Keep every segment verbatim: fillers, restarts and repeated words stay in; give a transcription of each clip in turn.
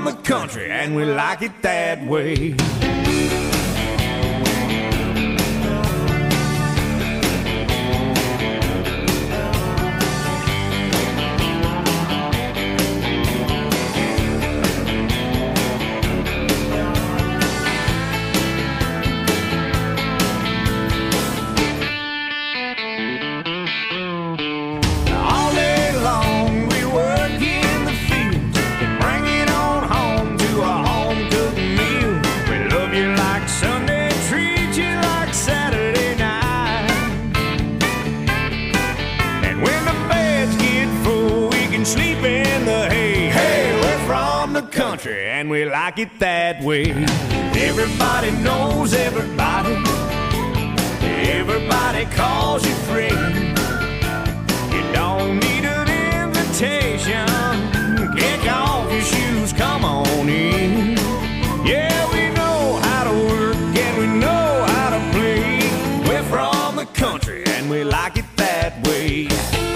the country, and we like it that way. And we like it that way. Everybody knows everybody. Everybody calls you friend. You don't need an invitation. Kick off your shoes, come on in. Yeah, we know how to work and we know how to play. We're from the country and we like it that way.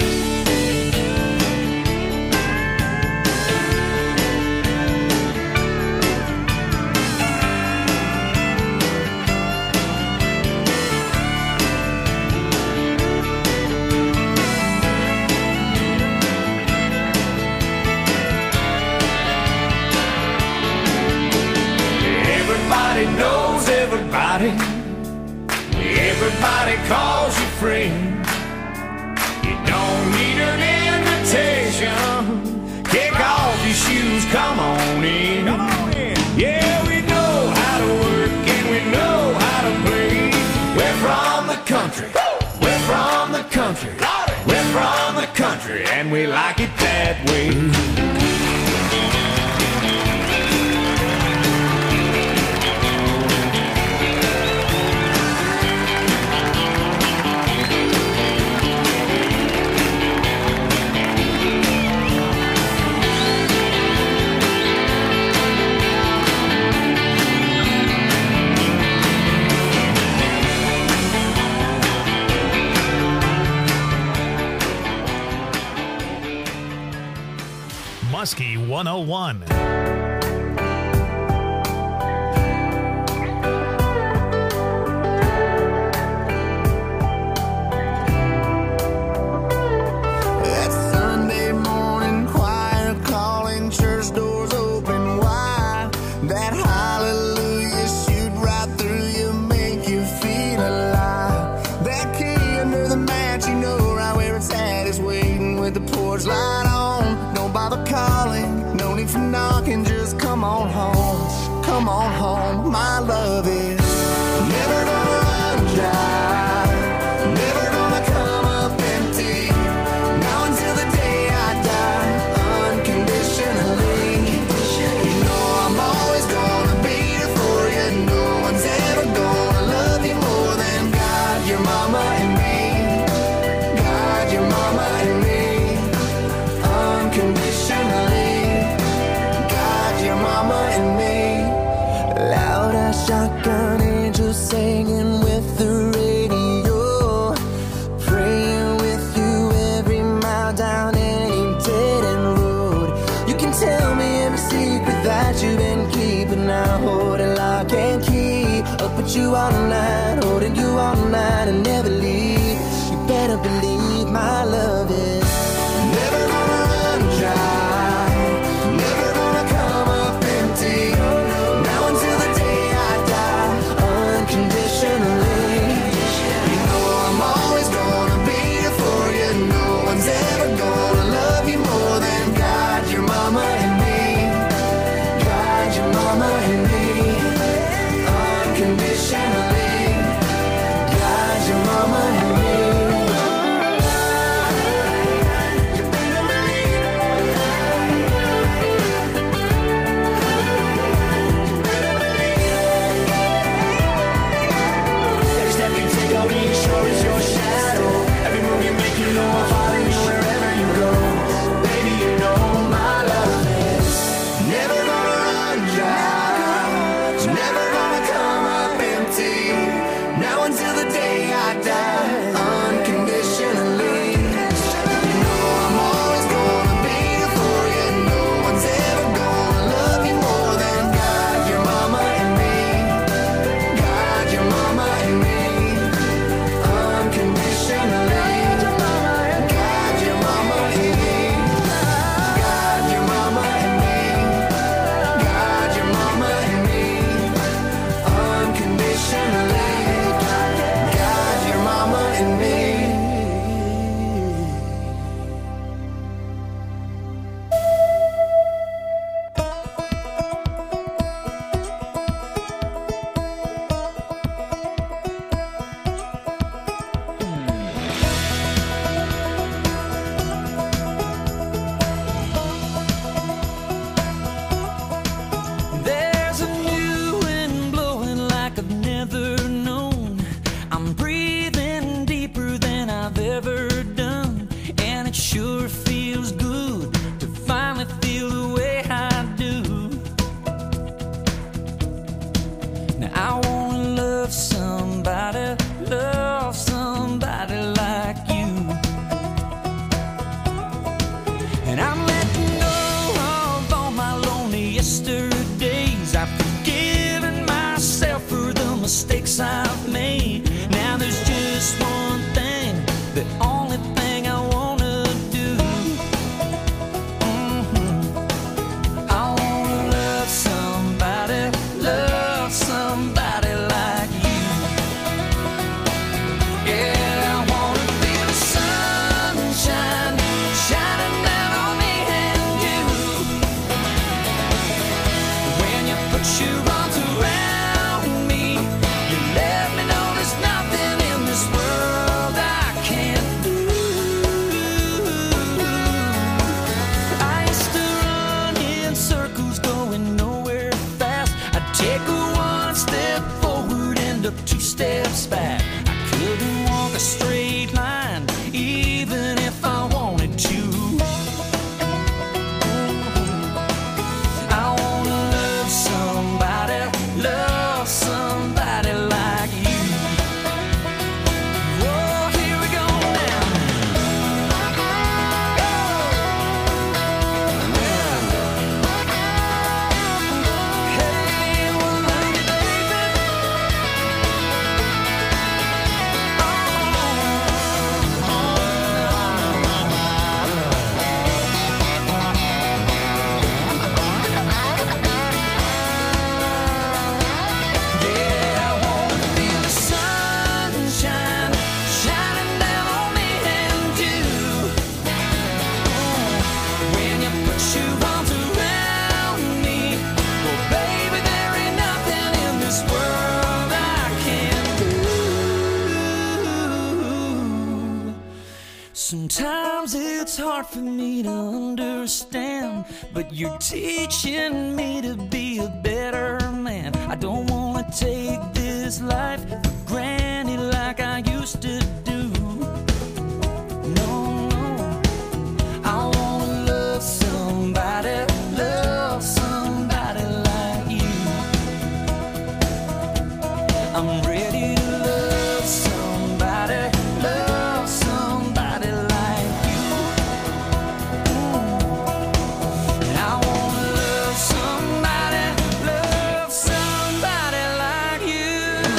Knows everybody. Everybody calls you friend. You don't need an invitation. Kick off your shoes, come on in. Come on in. Yeah, we know how to work and we know how to play. We're from the country. We're from the country. We're from the country and we like it that way. Muskie one oh one. Light on, don't bother calling, no need for knocking, just come on home, come on home. My love is never gonna run dry, never gonna come up empty, now until the day I die, unconditionally. You know I'm always gonna be here for you, no one's ever gonna love you more than God, your mama and me, God, your mama and me. Unconditionally, God, your mama and me. Loud as shotgun angels singing with the radio, praying with you every mile down any dead end road. You can tell me every secret that you've been keeping, now holding lock and key. Up with you all night, holding you all night and never leave. You better believe my love is never gonna run dry, never gonna come up empty, now until the day I die, unconditionally. You know I'm always gonna be here for you, no one's ever gonna love you more than God, your mama and me, God, your mama and me, unconditionally, God, your mama mistakes I've made. Now there's just one thing, the only thing I wanna do. Mm-hmm. I wanna love somebody, love somebody like you. Yeah, I wanna feel the sunshine shining down on me and you. When you put your arms around me, you let me know there's nothing in this world I can't do. I used to run in circles going nowhere fast. I'd take a one step forward, end up two steps back. I couldn't walk a straight line even if I wanted to. I wanna love somebody, love somebody like you. Whoa, here we go now. Hey, well, love you, baby. Yeah, I wanna feel the sunshine shining down on me and you. When you put your arms around me, well, baby, there ain't nothing in this world I can't do. Sometimes it's hard for me to understand, but you're teaching me to be a better man. I don't wanna take this life for granted like I used to do. No, no. I wanna love somebody, love somebody like you. I'm ready to love somebody, love somebody like you. Mm. I wanna love somebody, love somebody like you.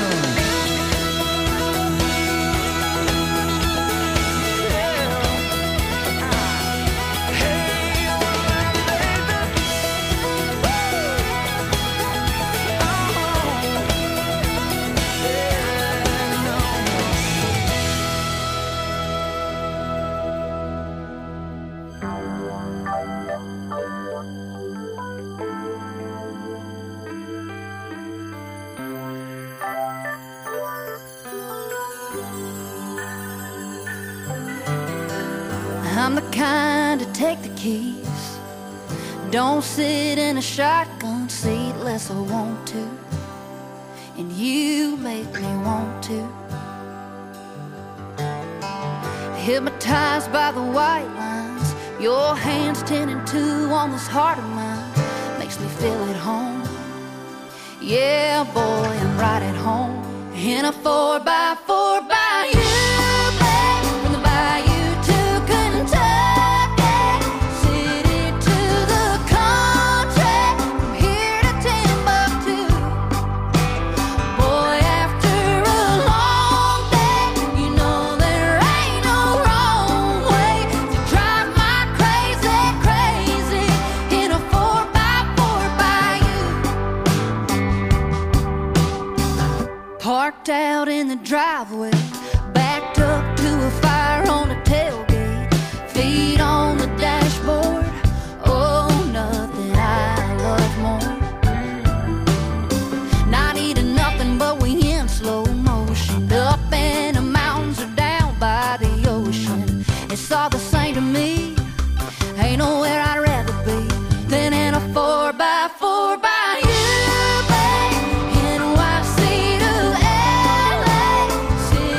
I'm the kind to take the keys, don't sit in a shotgun seat unless I want to, and you make me want to. Hypnotized by the white lines, your hands ten and two on this heart of mine, makes me feel at home. Yeah, boy, I'm right at home in a four by four by you, babe, from the bayou to Kentucky, city to the country, from here to Timbuktu. Boy, after a long day, you know there ain't no wrong way to drive my crazy, crazy in a four by four by you. Parked out in the driveway, backed up to a fire on the tailgate, feet on the dashboard. Oh, nothing I love more. Not eating nothing, but we in slow motion, up in the mountains or down by the ocean. It's all the same to me. Ain't nowhere I'd rather be than in a four by four by you, babe. N Y C to L A,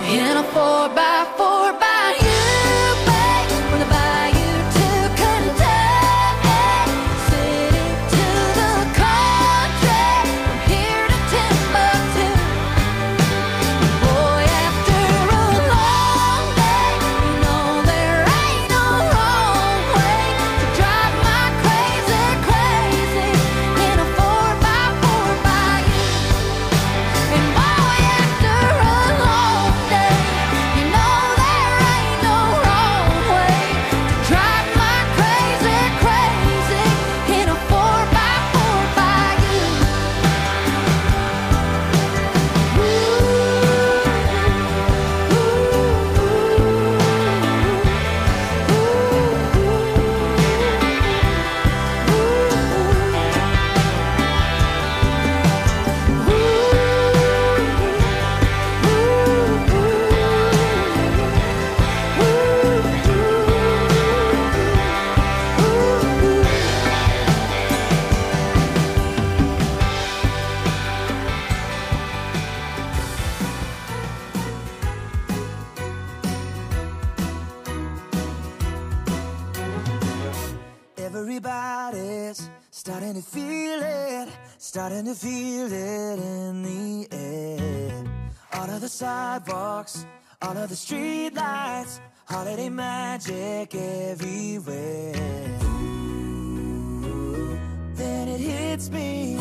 in a four by four by you, babe, from the bayou to Kentucky, city to the country, from here to Timbuktu. Boy, after a long day, you know there ain't no wrong way to drive my crazy, crazy in a four by four by you. And boy, after a long day, you know there ain't no wrong way to drive my crazy, crazy in a four by four by you. Everybody's starting to feel it, starting to feel it in the air. All of the sidewalks, all of the street lights, holiday magic everywhere. Then it hits me,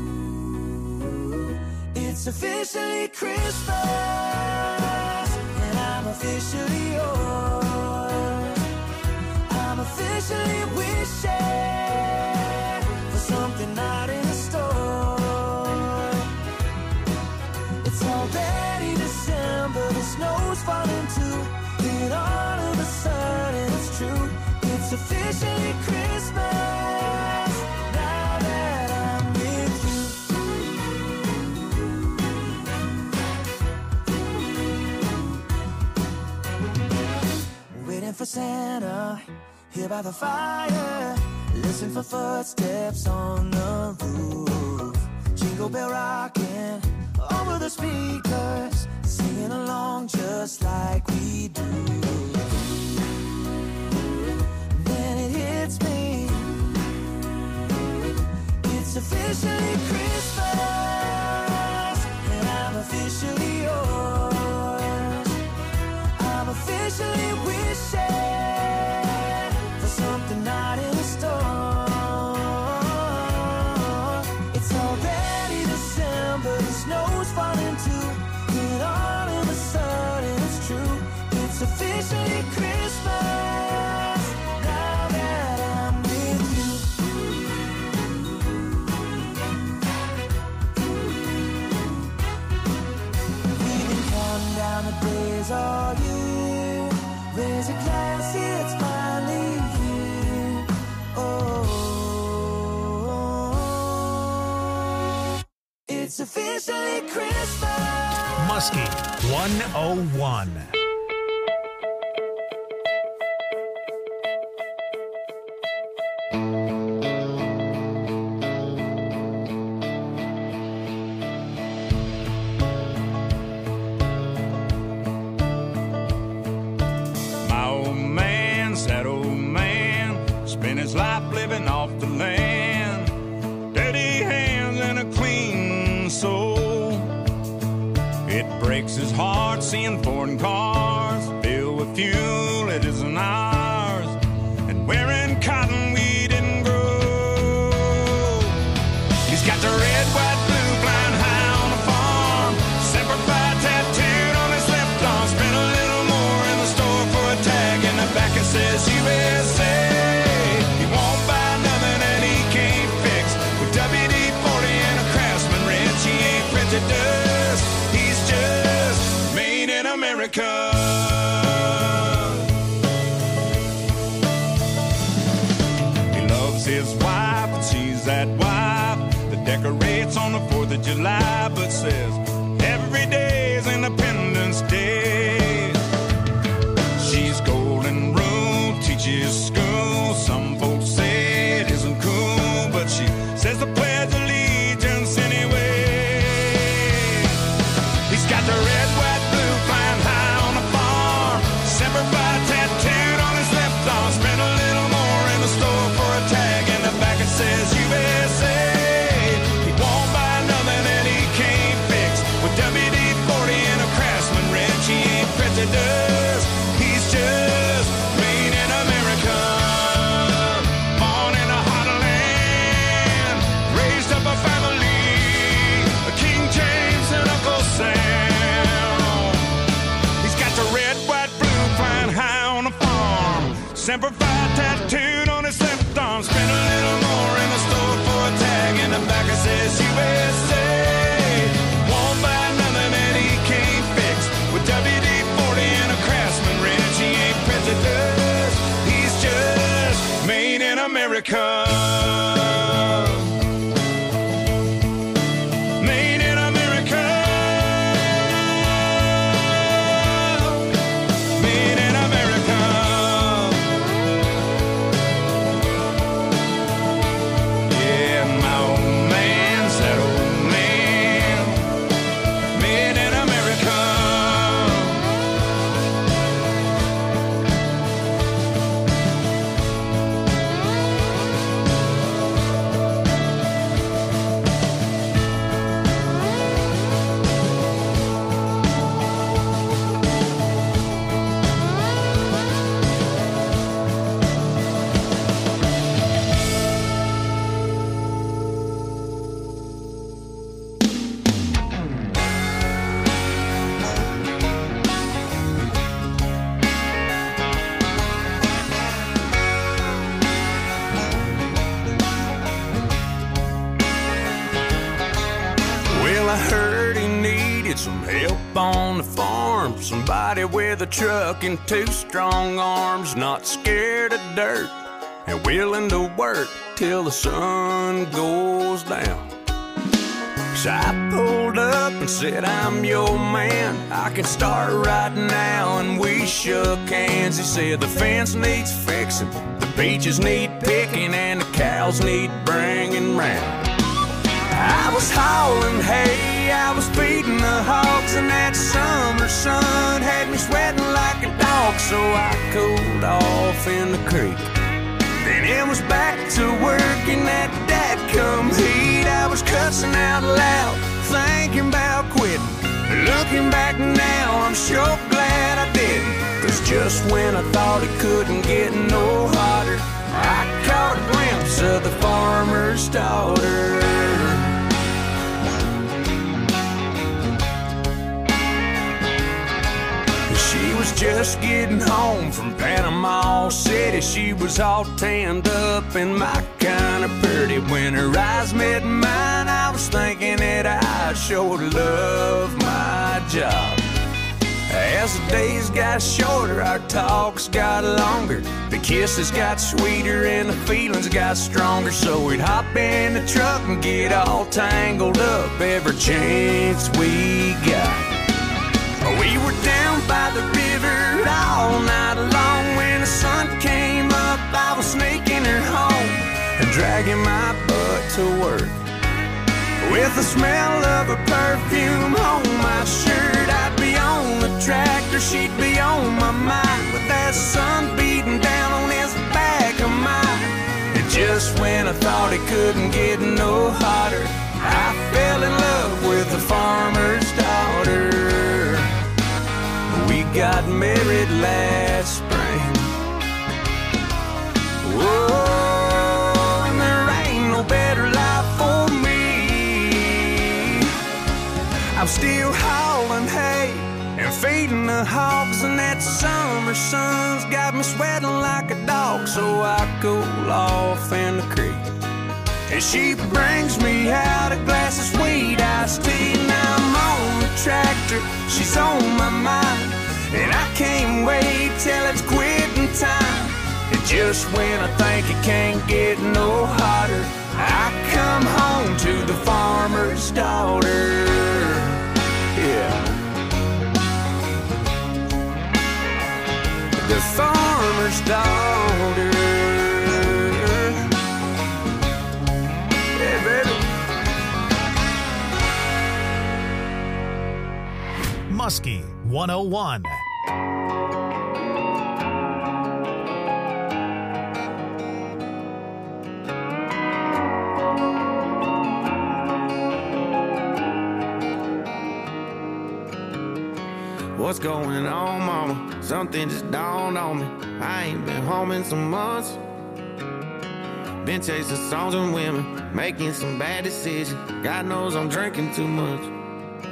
it's officially Christmas, and I'm officially yours. I'm officially wishing for something not in the store. It's already December, the snow's falling too. Then all of a sudden it's true, it's officially Christmas, now that I'm with you. Waiting for Santa, here by the fire, listen for footsteps on the roof. Jingle bell rocking over the speakers, singing along just like we do. Then it hits me, it's officially Christmas, and I'm officially yours. I'm officially wishing for something not in the store. It's already December, the snow's falling too. And all of a sudden it's true, it's officially Christmas, now that I'm with you. We've been counting down the days all year. Raise a glass, it's finally here. Oh, it's officially Christmas. Muskie one oh one. My old man, sad old man, spent his life living off the land. Dirty hands and a clean soul. It breaks his heart seeing foreign cars filled with fuel it isn't ours, and wearing cotton we didn't grow. He's got the red, white, blue flying high on the farm, Semper Fi tattooed on his left arm. Spent a little more in the store for a tag, and the back it says U S A. He won't buy nothing that he can't fix. With W D forty and a Craftsman wrench, he ain't printed dust. He's just made in America. He loves his wife, and she's that wife that decorates on the fourth of July, but says every day is Independence Day. She's golden rule, teaches school. Some folks say it isn't cool, but she says the Pledge of Allegiance anyway. He's got the red, white, blue flying high Semper Fi tattooed on his left arm. Spent a little more in the store for a tag. In the back it says U S A. Won't buy nothing that he can't fix. With W D forty and a Craftsman wrench, he ain't prejudiced. He's just made in America. Made in America. Made in America. Yeah, my old man's that old man. Made in America. Well, I heard he needed some help on the farm. Somebody with a truck and two strong arms, not scared of dirt and willing to work till the sun goes down. So I pulled up and said, I'm your man. I can start right now, and we shook hands. He said the fence needs fixing, the beaches need picking, and the cows need bringing round. I was hauling hay, I was feeding the hogs, and that summer sun had me sweating like a dog. So I cooled off in the creek. Then it was back to work in that dadgum heat. I was cussing out loud, thinking about quitting. Looking back now, I'm sure glad I didn't. Cause just when I thought it couldn't get no hotter, I caught a glimpse of the farmer's daughter. She was just getting home from Panama City. She was all tanned up and my kind of pretty. When her eyes met mine, I was thinking that I sure love my job. As the days got shorter, our talks got longer. The kisses got sweeter and the feelings got stronger. So we'd hop in the truck and get all tangled up every chance we got. We were down by the river all night long. When the sun came up, I was sneaking her home and dragging my butt to work. With the smell of her perfume on my shirt, I'd be on the tractor, she'd be on my mind. With that sun beating down on this back of mine. And just when I thought it couldn't get no hotter, I fell in love with the farmer's daughter. We got married last spring. Whoa, and there ain't no better life for me. I'm still hauling hay and feeding the hogs, and that summer sun's got me sweating like a dog. So I cool off in the creek, and she brings me out a glass of sweet iced tea. Now I'm on the tractor, she's on my mind, and I can't wait till it's quitting time. And just when I think it can't get no hotter, I come home to the farmer's daughter. Yeah. The farmer's daughter. Yeah, baby. Muskie one oh one. What's going on, mama? Something just dawned on me. I ain't been home in some months. Been chasing songs and women, making some bad decisions. God knows I'm drinking too much.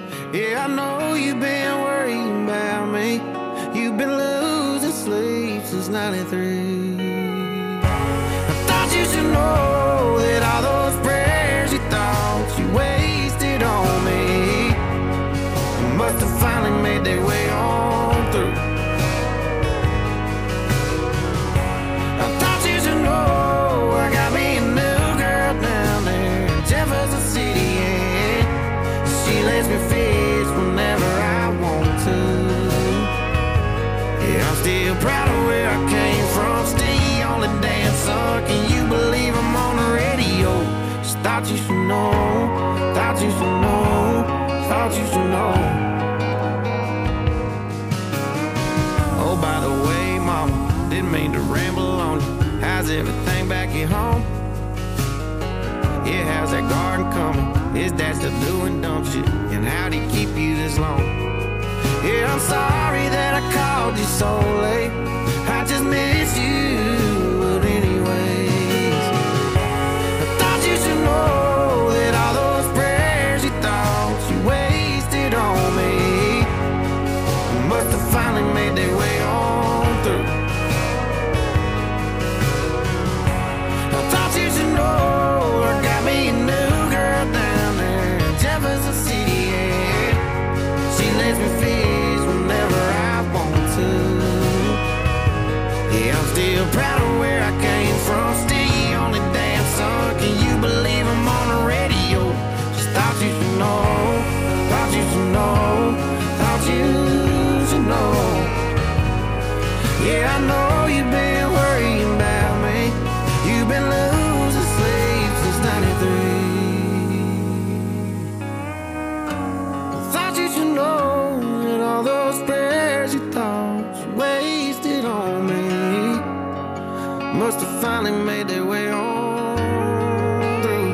Yeah, I know you've been worrying about me. You've been losing sleep since ninety-three. I thought you should know that all those prayers you thought you wasted on me must have finally made their way on through. I thought you should know I got me a new girl down there in Jefferson City, and she lets me fish whenever I want to. Yeah, I'm still proud of where I came from. Still the only damn son. Can you believe I'm on the radio? Just thought you should know. Thought you should know. Thought you should know. Oh, by the way, mama, didn't mean to ramble on you. How's everything back at home? Yeah, how's that garden coming? Is that still doing dumb shit? And how'd he keep you this long? Yeah, I'm sorry that I called you so late. I just miss you, but anyways, I thought you should know that all those prayers you thought you wasted on me must have finally made their way on through. I thought you should know I got me a new girl down there in Jefferson City, and she lets me fish whenever I want to. Yeah, I'm still proud of where I came from. Still the only damn son. Can you believe I'm on the radio? Just thought you should know. Thought you should know. Thought you should know. Yeah, I know you've been worrying about me. You've been losing sleep since ninety-three. I thought you should know that all those prayers you thought you wasted on me must have finally made their way on through.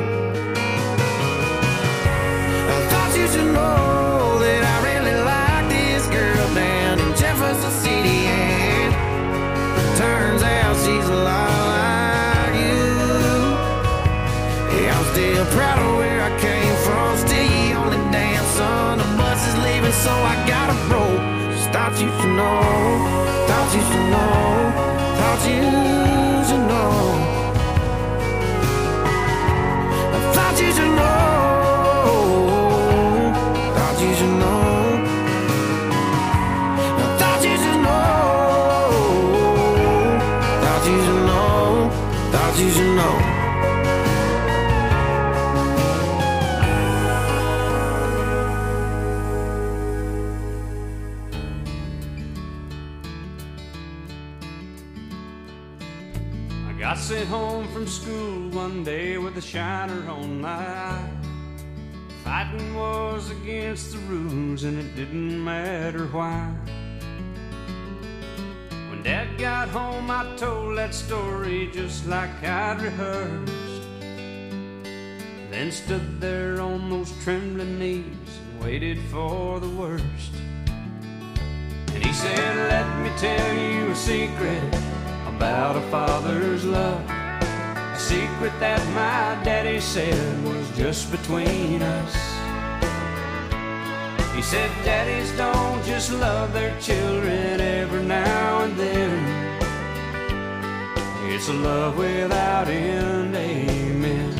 I thought you should know that I really like this girl down in Jefferson City, and turns out she's a lot like you. Yeah, I'm still proud of where I came from. Still the only damn son. The bus is leaving, so I gotta roll. Just thought you should know. Thought you should know. Thought you should know. I thought you should know. Thought you should know. I thought you should know. Thought you should know. Thought you should know. Got sent home from school one day with a shiner on my eye. Fighting was against the rules and it didn't matter why. When Dad got home I told that story just like I'd rehearsed. Then stood there on those trembling knees and waited for the worst. And he said, let me tell you a secret about a father's love, a secret that my daddy said was just between us. He said daddies don't just love their children every now and then. It's a love without end, amen.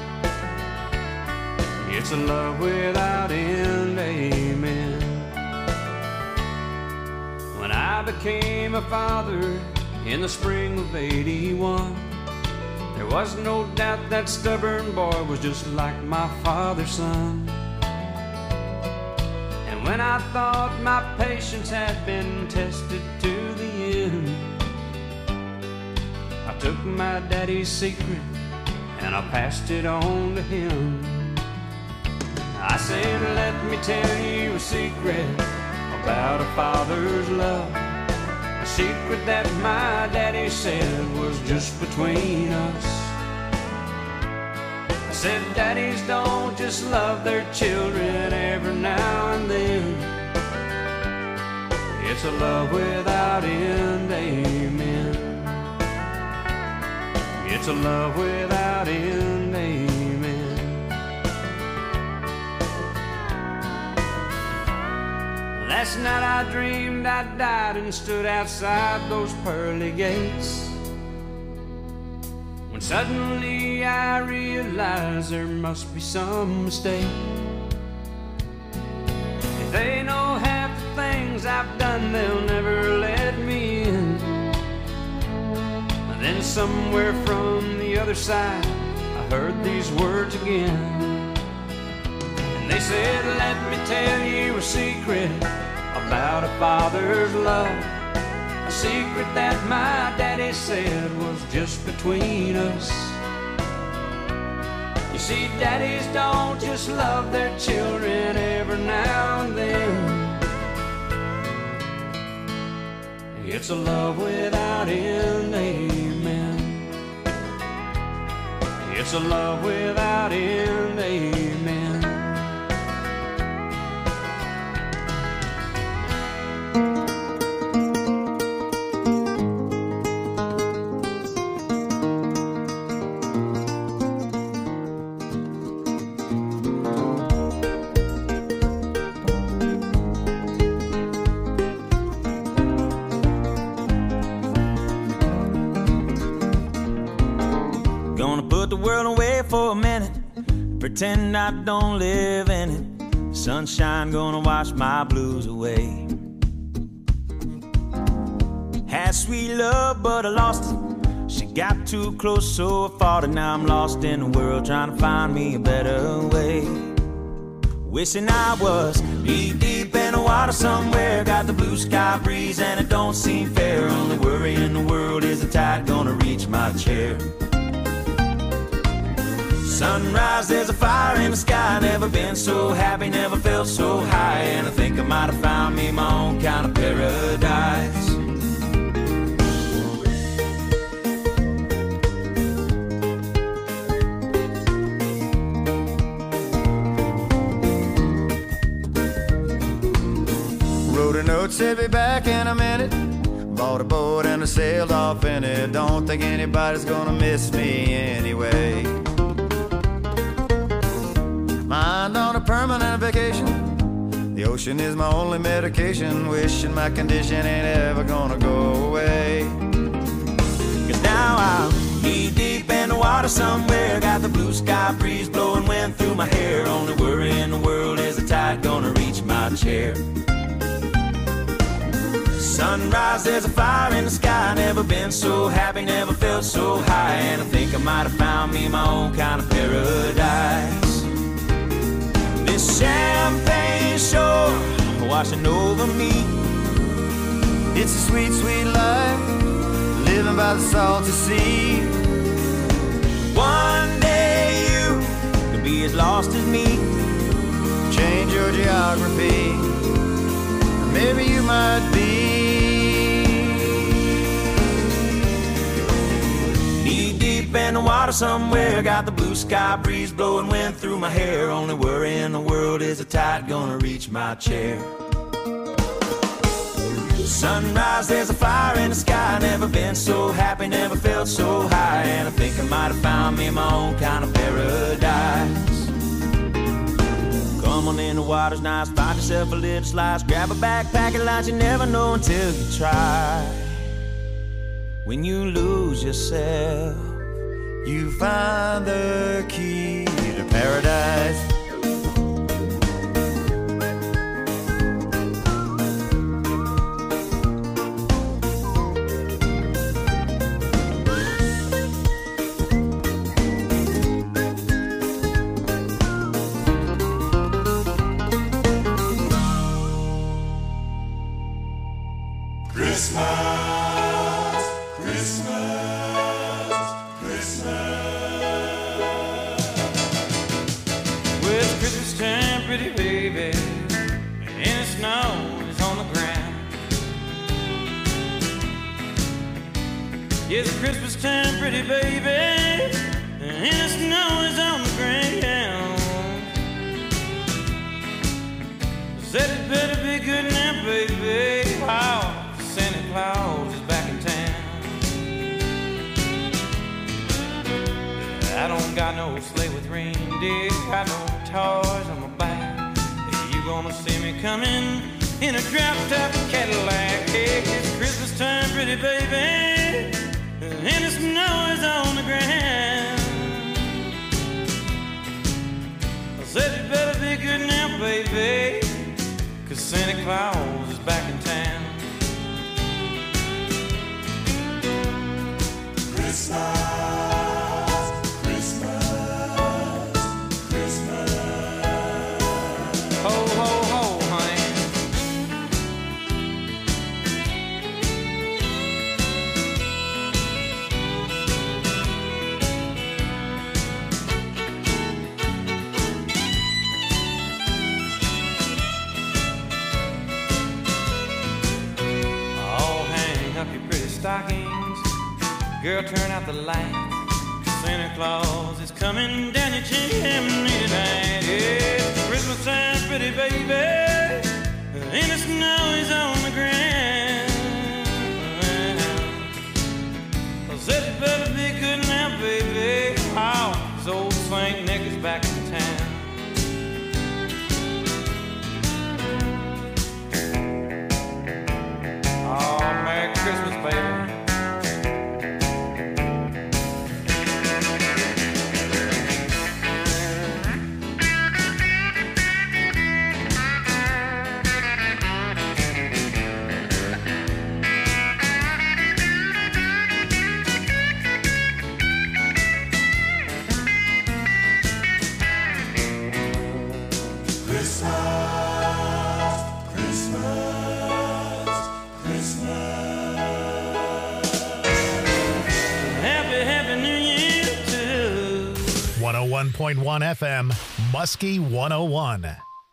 It's a love without end, amen. When I became a father in the spring of eighty-one, there was no doubt that stubborn boy was just like my father's son. And when I thought my patience had been tested to the end, I took my daddy's secret and I passed it on to him. I said, let me tell you a secret about a father's love, a secret that my daddy said was just between us. I said, daddies don't just love their children every now and then. It's a love without end, amen. It's a love without end, amen. Last night I dreamed I died and stood outside those pearly gates, when suddenly I realized there must be some mistake. If they know half the things I've done, they'll never let me in. And then somewhere from the other side, I heard these words again. They said, let me tell you a secret about a father's love, a secret that my daddy said was just between us. You see, daddies don't just love their children every now and then. It's a love without end, amen. It's a love without end, amen. The world away for a minute, pretend I don't live in it. Sunshine gonna wash my blues away. Had sweet love, but I lost it. She got too close, so I fought it. Now I'm lost in the world, trying to find me a better way. Wishing I was knee deep in the water somewhere. Got the blue sky breeze and it don't seem fair. Only worry in the world is the tide gonna reach my chair. Sunrise, there's a fire in the sky. Never been so happy, never felt so high. And I think I might have found me my own kind of paradise. Wrote a note, said be back in a minute. Bought a boat and I sailed off in it. Don't think anybody's gonna miss me anyway. Mind on a permanent vacation. The ocean is my only medication. Wishing my condition ain't ever gonna go away. Cause now I'm knee deep in the water somewhere. Got the blue sky breeze blowing wind through my hair. Only worry in the world is the tide gonna reach my chair. Sunrise, there's a fire in the sky. Never been so happy, never felt so high. And I think I might have found me my own kind of paradise. This champagne shore washing over me. It's a sweet, sweet life, living by the salty sea. One day you could be as lost as me. Change your geography, maybe you might be. Knee deep in the water somewhere. Got the blue sky breeze blowing wind through my hair. Only worry in the world is the tide gonna reach my chair. Sunrise, there's a fire in the sky. Never been so happy, never felt so high. And I think I might have found me my own kind of paradise. Come on in, the water's nice. Find yourself a little slice. Grab a backpack and lunch. You never know until you try. When you lose yourself, you find the key to paradise. Christmas, Christmas, Christmas. Well, it's Christmas time, pretty baby, and the snow is on the ground. It's Christmas time, pretty baby, and the snow is on the ground. Said it better be good now, baby. Wow, Santa Claus is back in town. I don't got no sleigh with reindeer, got no toys on my back. You gonna see me coming in a drop-top Cadillac. Hey, it's Christmas time, pretty baby, and the snow is on the ground. I said you better be good now, baby, 'cause Santa Claus is back in town. Christmas, Christmas, Christmas. Ho, ho, ho, honey. Oh, hang up your pretty stockings. Girl, turn out the light. Santa Claus is coming down your chimney tonight. It's Christmas time, pretty baby, and the snow is on the ground. I said you better be good now, baby. Oh, 'cause old Saint Nick is back in town. Oh, Merry Christmas, baby. one oh one point one F M, Muskie one oh one.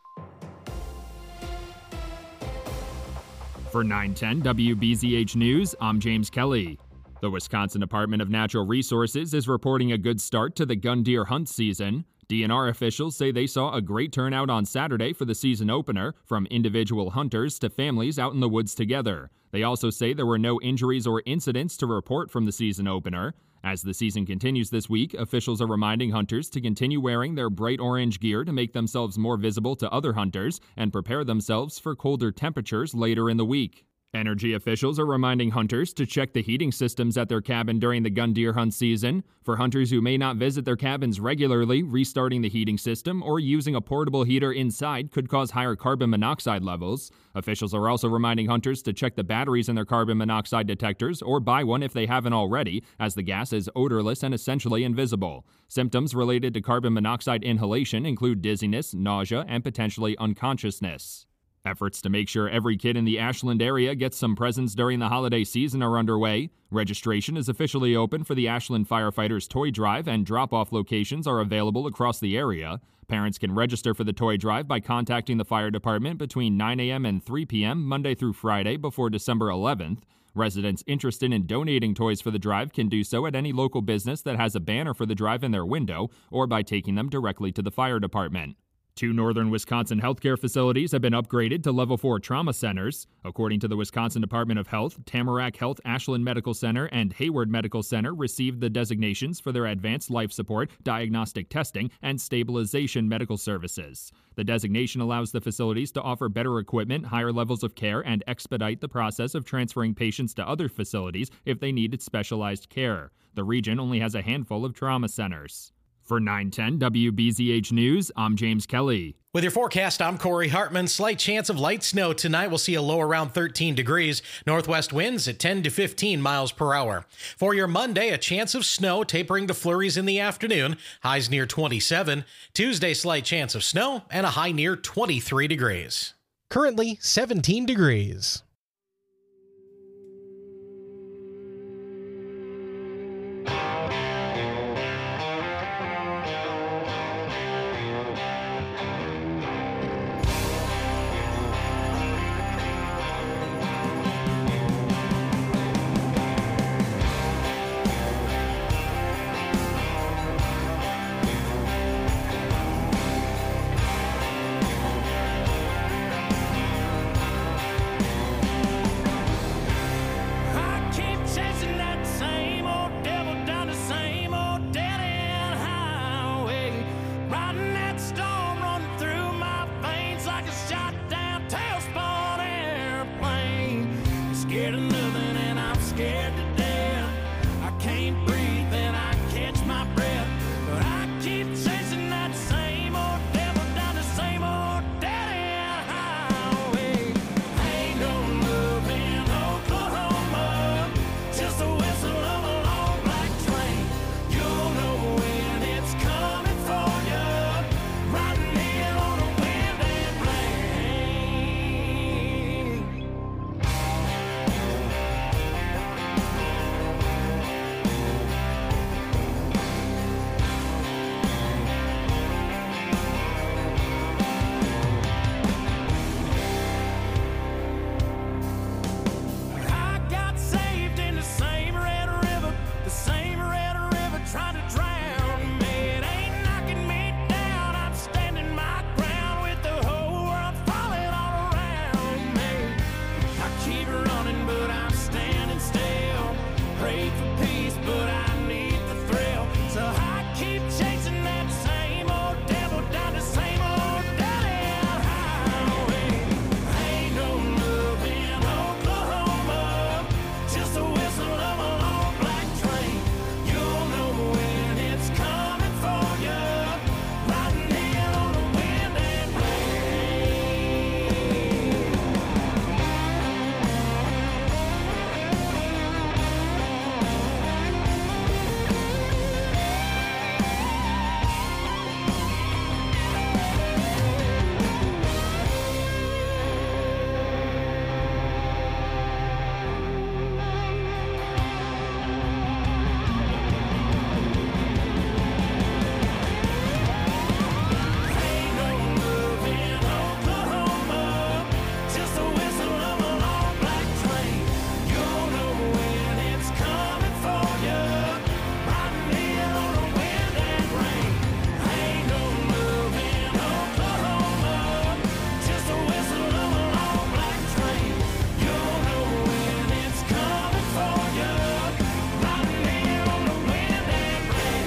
For nine ten W B Z H News, I'm James Kelly. The Wisconsin Department of Natural Resources is reporting a good start to the gun deer hunt season. D N R officials say they saw a great turnout on Saturday for the season opener, from individual hunters to families out in the woods together. They also say there were no injuries or incidents to report from the season opener. As the season continues this week, officials are reminding hunters to continue wearing their bright orange gear to make themselves more visible to other hunters and prepare themselves for colder temperatures later in the week. Energy officials are reminding hunters to check the heating systems at their cabin during the gun deer hunt season. For hunters who may not visit their cabins regularly, restarting the heating system or using a portable heater inside could cause higher carbon monoxide levels. Officials are also reminding hunters to check the batteries in their carbon monoxide detectors or buy one if they haven't already, as the gas is odorless and essentially invisible. Symptoms related to carbon monoxide inhalation include dizziness, nausea, and potentially unconsciousness. Efforts to make sure every kid in the Ashland area gets some presents during the holiday season are underway. Registration is officially open for the Ashland Firefighters Toy Drive, and drop-off locations are available across the area. Parents can register for the toy drive by contacting the fire department between nine a.m. and three p.m. Monday through Friday before December eleventh. Residents interested in donating toys for the drive can do so at any local business that has a banner for the drive in their window, or by taking them directly to the fire department. Two northern Wisconsin healthcare facilities have been upgraded to level four trauma centers. According to the Wisconsin Department of Health, Tamarack Health Ashland Medical Center and Hayward Medical Center received the designations for their advanced life support, diagnostic testing, and stabilization medical services. The designation allows the facilities to offer better equipment, higher levels of care, and expedite the process of transferring patients to other facilities if they needed specialized care. The region only has a handful of trauma centers. For nine ten W B Z H News, I'm James Kelly. With your forecast, I'm Corey Hartman. Slight chance of light snow tonight. We'll see a low around thirteen degrees. Northwest winds at ten to fifteen miles per hour. For your Monday, a chance of snow tapering to flurries in the afternoon. Highs near twenty-seven. Tuesday, slight chance of snow and a high near twenty-three degrees. Currently seventeen degrees. scared of nothing and I'm scared to death. I can't breathe and I catch my breath, but I keep chasing that same old devil down the same old dead-end highway. Ain't no love in Oklahoma, just a whistle of a long black train. You'll know when it's coming for you, riding in on a wind and rain. I got saved in the same red river, the same red river trying to drown me. It ain't knocking me down, I'm standing my ground with the whole world falling all around me. I keep running, but I'm standing still. Pray for peace, but I need the thrill. So I keep chasing that same old devil down the same old dead-end highway. Ain't no love in Oklahoma, just a whistle of a long black train. You'll know when it's coming for you, riding in on the wind and rain. Ain't no love in Oklahoma, just a whistle of a long black train. You'll know when it's coming for you, riding in on the wind and rain. Ain't no love in Oklahoma, just a whistle of a long black train. You'll know when it's coming for you, riding in on the wind and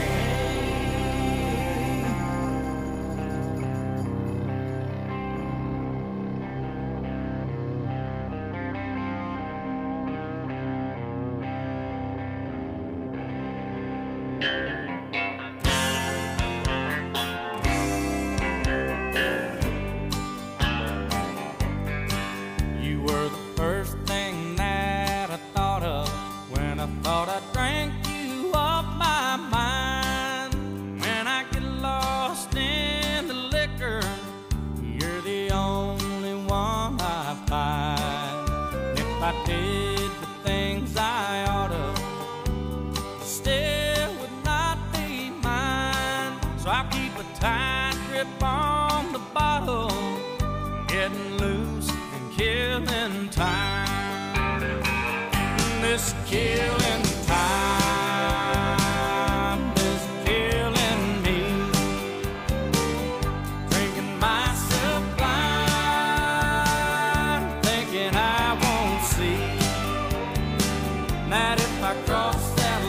rain. You were the first thing that I thought of when I thought I drank you off my mind. When I get lost in the liquor, you're the only one I find. If I did the things I oughta, still would not be mine. So I'll keep a tight grip on the bottle, getting loose and killing time. This killing time is killing me. Drinking myself blind, thinking I won't see that if I cross that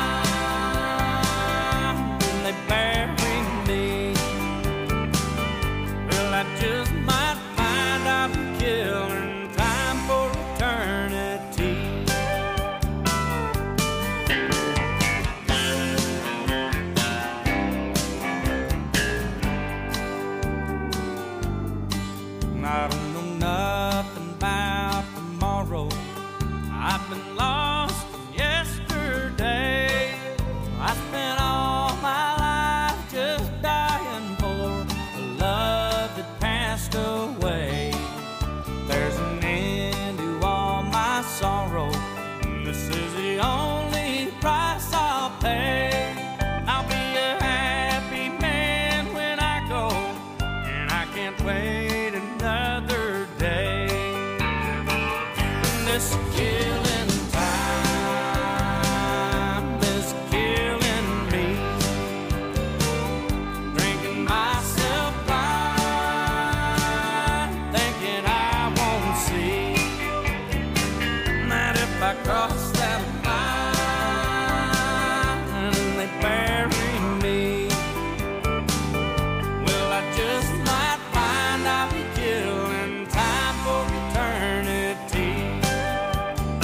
line, then they bury me. Well, I just might find I'll be killing time for eternity. I don't know nothing about tomorrow. I've been lost in yesterday. I spent all my life just dying for a love that passed away. There's an end to all my sorrow. This is the only price I'll pay. I'll be a happy man when I go, and I can't wait another day. This killing time is killing me. Drinking myself blind, thinking I won't see that if I cross that line and they bury me, well, I just might find I'll be killing time for eternity.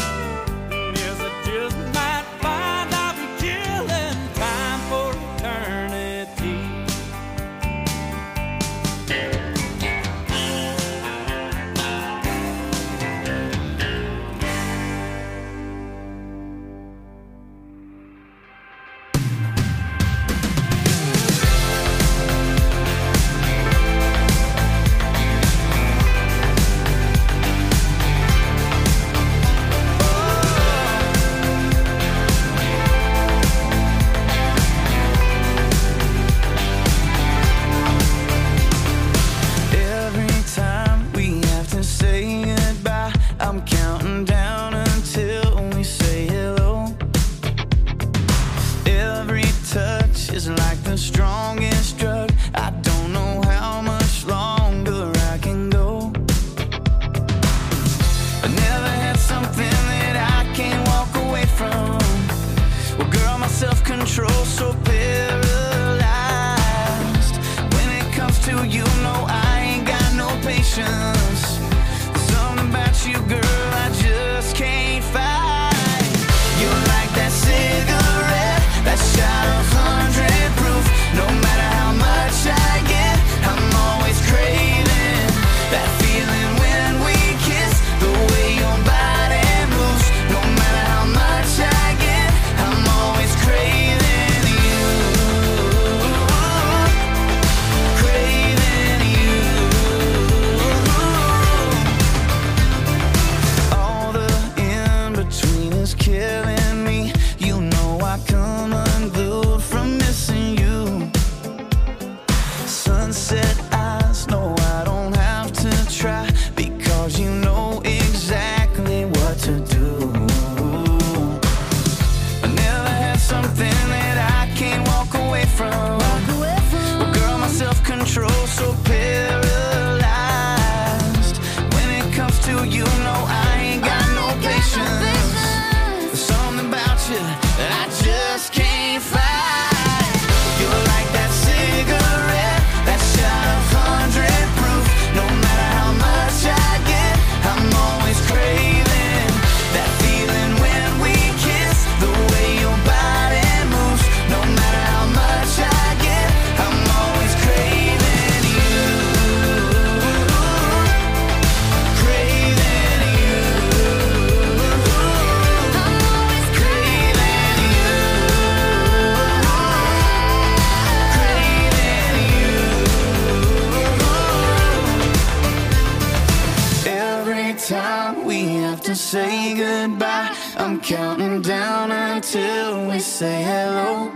say goodbye. I'm counting down until we say hello.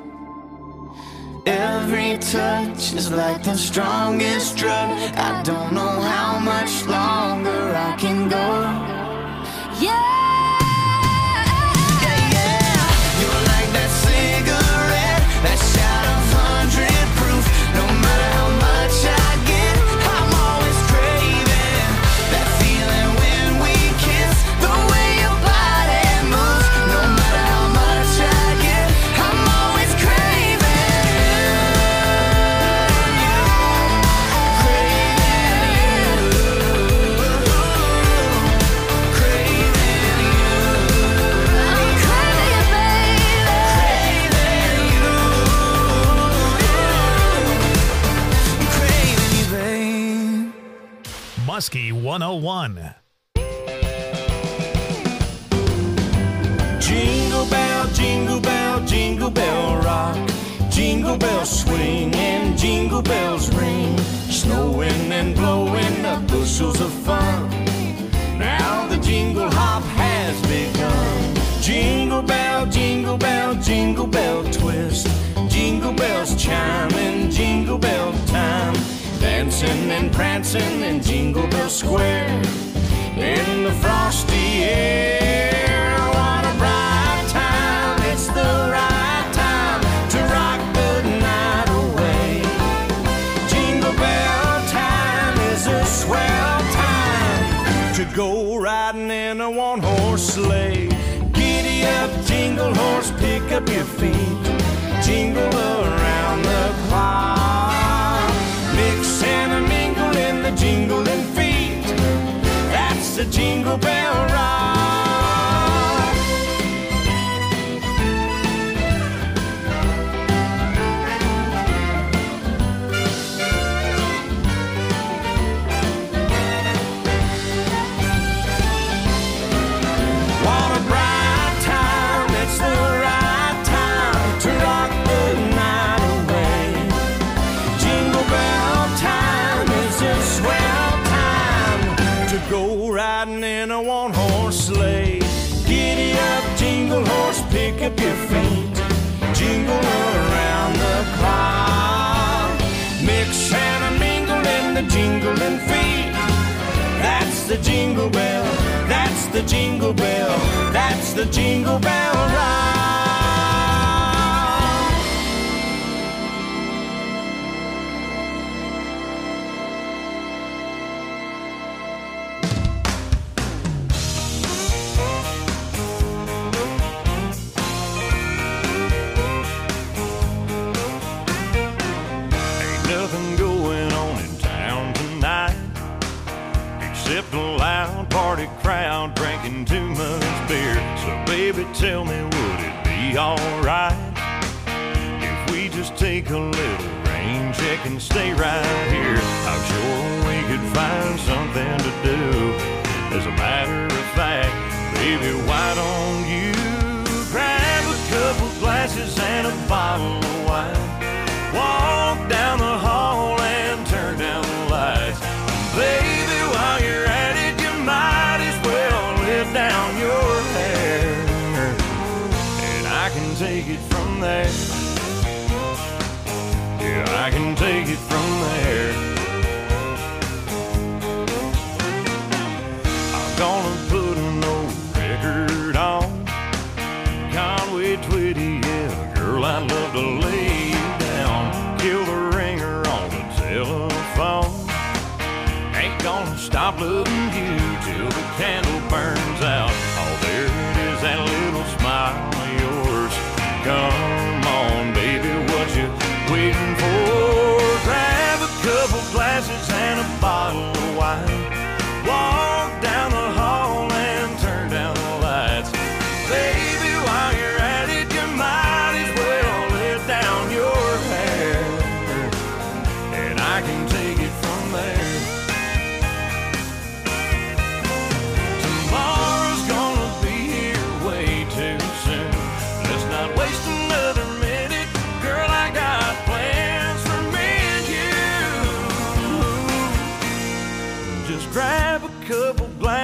Every touch is like the strongest drug. I don't know how much longer I can go. Yeah. That shot of hundred proof. No matter how much I get, I'm always craving that feeling when we kiss. The way your body moves. No matter how much I get, I'm always craving you. Craving you. Craving you. I'm craving you, baby. Craving you. Muskie one oh one. Jingle bell, jingle bell, jingle bell rock. Jingle bells swing and jingle bells ring. Snowing and blowing up bushels of fun. Now the jingle hop has begun. Jingle bell, jingle bell, jingle bell twist. Jingle bells chime in jingle bell time. Dancing and prancing in Jingle Bell Square. In the frosty air. What a bright time. It's the right time to rock the night away. Jingle bell time is a swell time to go riding in a one-horse sleigh. Giddy up, jingle horse, pick up your feet. Jingle around the clock. Mix and a mingle in the jingling feet. That's the Jingle Bell Rock. What a bright time. It's the right time to rock the night away. Jingle bell time is a swell time to go riding in a one-horse sleigh. Giddy up, jingle horse, pick up your feet. Jingle around the clock. Mix and a mingle in the jingling feet. That's the Jingle Bell, that's the Jingle Bell, that's the Jingle Bell Rock. Nothing going on in town tonight except a loud party crowd drinking too much beer. So baby, tell me, would it be alright if we just take a little rain check and stay right here? I'm sure we could find something to do. As a matter of fact, baby, why don't you grab a couple glasses and a bottle of wine? Walk down the hall and turn down the lights. Baby, while you're at it, you might as well let down your hair. And I can take it from there. Yeah, I can take it from there. I'm gonna put an old record on. Conway Twitty, yeah, girl, I'd love to lay you down. Kill the ringer on the telephone. Ain't gonna stop loving you till the candle burns out. Oh, there it is, that little smile of yours. Come on, baby, what you waiting for?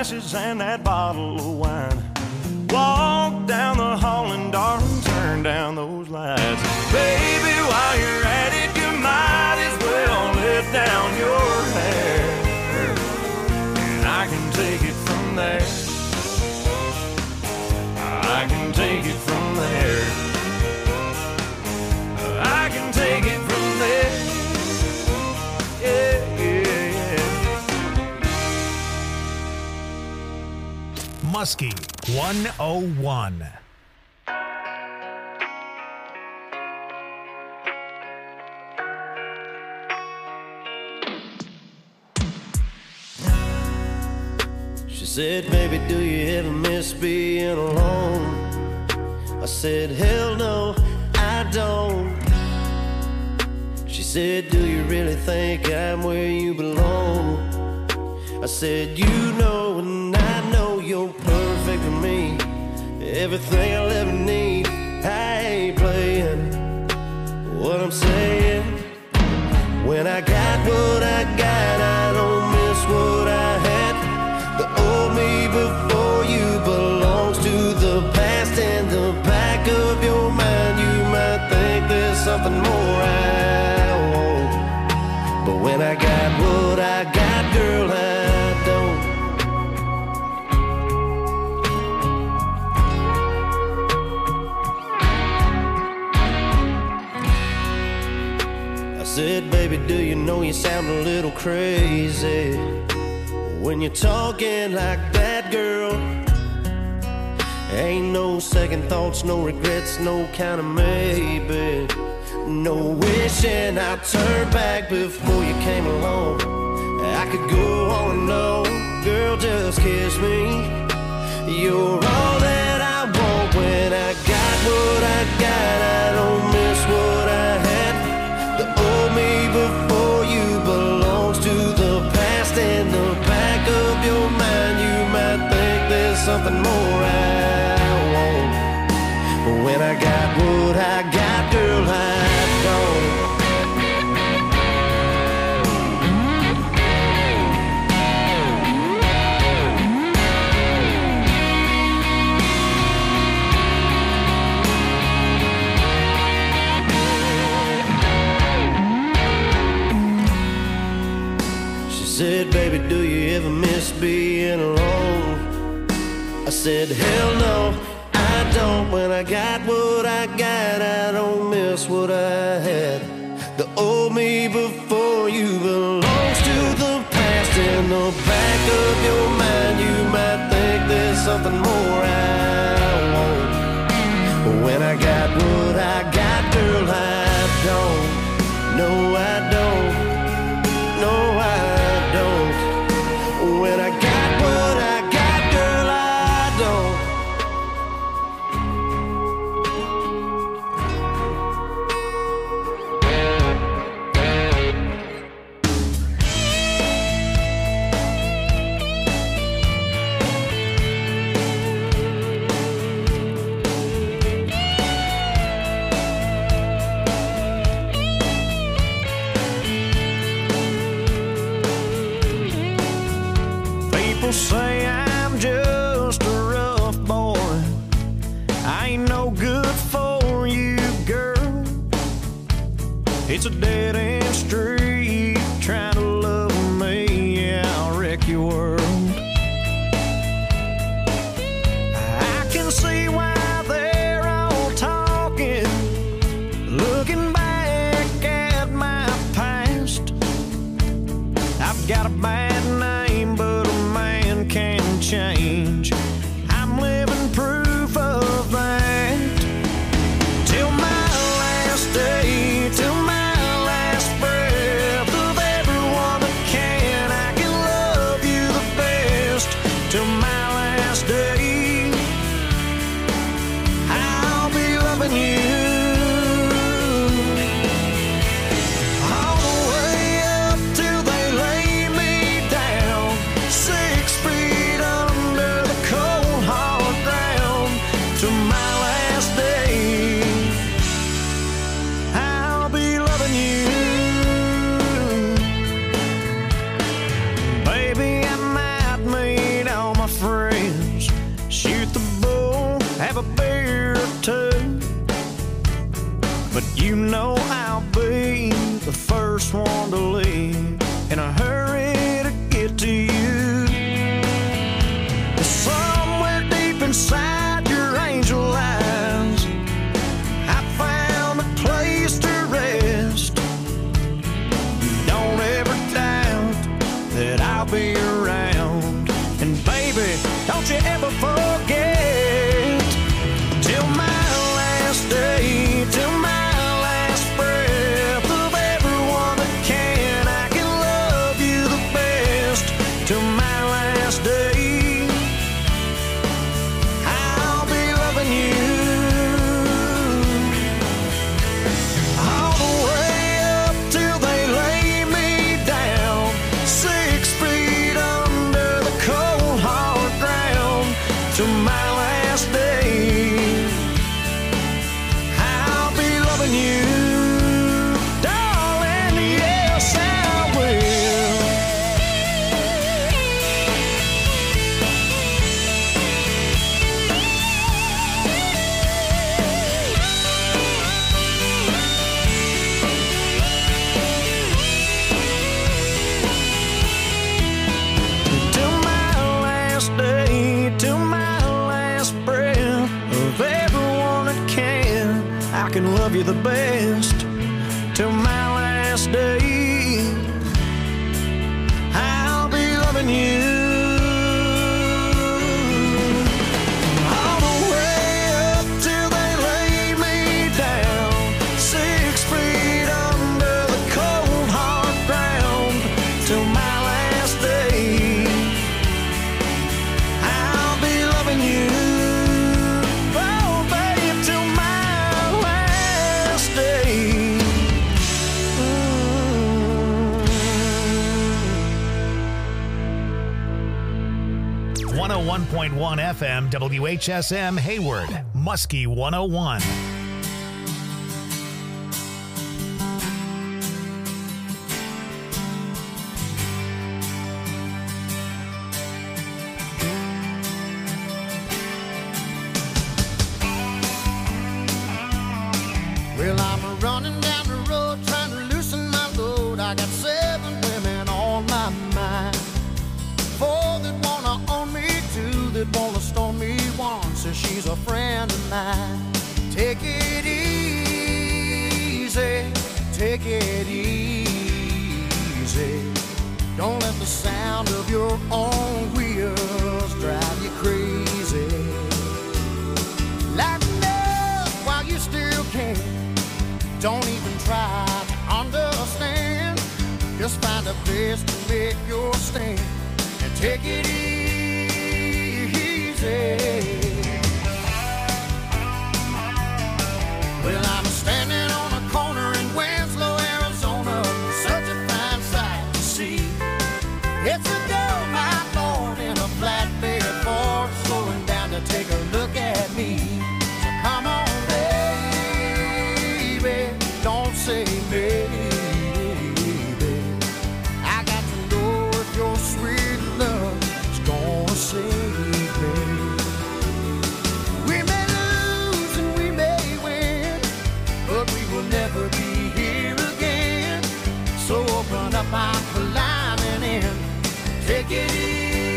glasses and that bottle of wine. Walk down the hall and darling, turn down those lights. Baby, while you're at it, you might as well let down your hair, and I can take it from there. I can take it from there. I can take it from there. Yeah, yeah, yeah. Muskie one oh one. She said, baby, do you ever miss being alone? I said, hell no, I don't. She said, do you really think I'm where you belong? I said, you know and I know you're perfect for me. Everything I'll ever need. I ain't playing what I'm saying. When I got what I got, I don't miss what I had. The old me before you belongs to the past. In the back of your mind, you might think there's something more I want. But when I got what I got, girl, I don't. I said, baby, do you know you sound a little crazy when you're talking like that, girl? Ain't no second thoughts, no regrets, no kind of maybe. No wishing I'd turn back before you came along. I could go on and on, girl, just kiss me. You're all that I want. When I got what I got, I don't miss what I had. The old me before you belongs to the past. In the back of your mind, you might think there's something more I want. But when I got what I got, girl, I don't. Said, baby, do you ever miss being alone? I said, hell no, I don't. When I got what I got, I don't miss what I had. The old me before you belongs to the past. In the back of your mind, you might think there's something more I want. But when I got what I got, girl, I don't. No, I don't. No, I don't. When I got what I got, girl, I don't. People say I'm just a rough boy. I ain't no good for you, girl. It's a dead-end street trying to love me. Yeah, I'll wreck your world. I can see why they're all talking, looking back at my past. I've got a bad name, but can change. I'm living proof of that. Till my last day, till my last breath of everyone that can, I can love you the best. Till my last day, I'll be loving you. All the way up till they lay me down, six feet under the cold hard ground. To my last day, I'll be loving you. Baby, I might meet all my have a beer or two, but you know I'll be the first one to leave in a hurry to get to you. Somewhere deep inside your angel eyes, I found a place to rest. Don't ever doubt that I'll be around. And baby, don't you ever forget, till my last day, till my last breath of everyone that can, I can love you the best. Till my last day, I'll be loving you all the way up till they lay me down, six feet under the cold hard ground. Till my last day, I'll be loving you, darling, yes I will. Till my last day, till my last breath of everyone that can, I can love you the best. Till my last day, I'll be loving you all the way up till they lay me down, six feet under the cold hard ground. Till my last day, I'll be loving you, oh babe, till my last day. one oh one point one F M W H S M Hayward, Muskie one oh one. Well, I'm running down the road trying to loosen my load. I got seven women on my mind. Four that wanna own me, two that wanna stone me, one says she's a friend of mine. Take it easy, take it easy. Don't let the sound of your own wheels drive you crazy. Lighten up while you still can. Don't even try to understand. Just find a place to make your stand and take it easy. Well, I'm standing on a corner in Winslow, Arizona, such a fine sight to see. It's a girl, my lord, in a flatbed Ford, slowing down to take a look at me. So come on, baby, don't say maybe. I got to know if your sweet love is gonna save me. We may lose and we may win, but we will never be here again. So open up my climbing in, take it easy.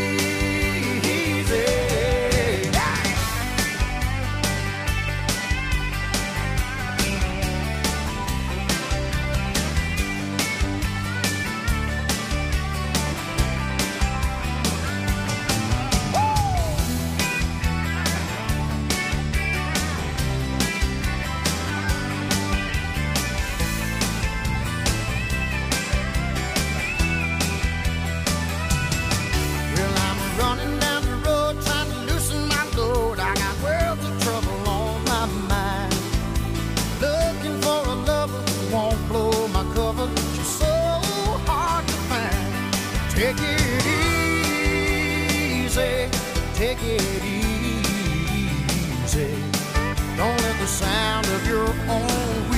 Well, I'm running down the road trying to loosen my load. I got worlds of trouble on my mind. Looking for a lover who won't blow my cover. She's so hard to find. Take it easy, take it